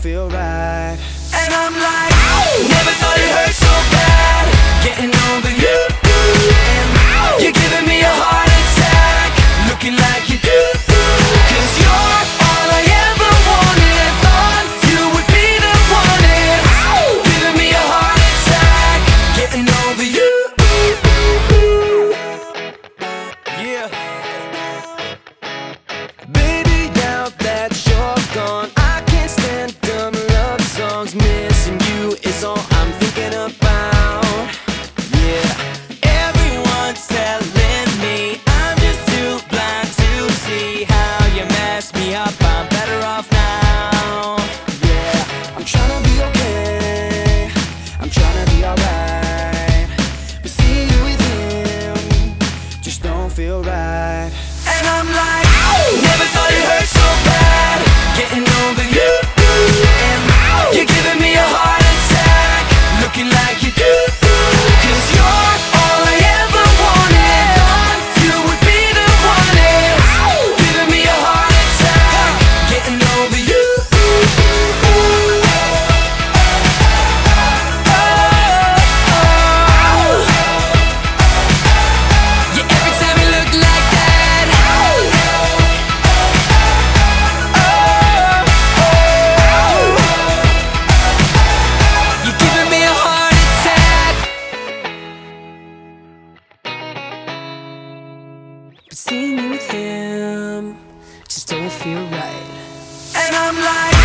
feel right. And I'm like, never thought it hurt so bad, getting over you. And you're giving me a heart attack, looking like you do. 'Cause you're all I ever wanted, thought you would be the one. And giving me a heart attack, getting over you. Yeah. Baby, now that you're gone, I can't stand dumb love songs. Missing you is all I'm thinking about. Yeah. Everyone's telling me I'm just too blind to see how you mess me up. I'm better off now. Yeah, I'm trying to be okay, I'm trying to be alright, but seeing you with him just don't feel right. And I'm like, never thought it hurt so bad, getting over you. And you're giving me a heart attack, looking like you do. 'Cause you're all I ever wanted, thought you would be the one. And giving me a heart attack, getting over you. Yeah, every time you look like that, you're giving me a heart attack. But seeing you with him just don't feel right. And I'm like,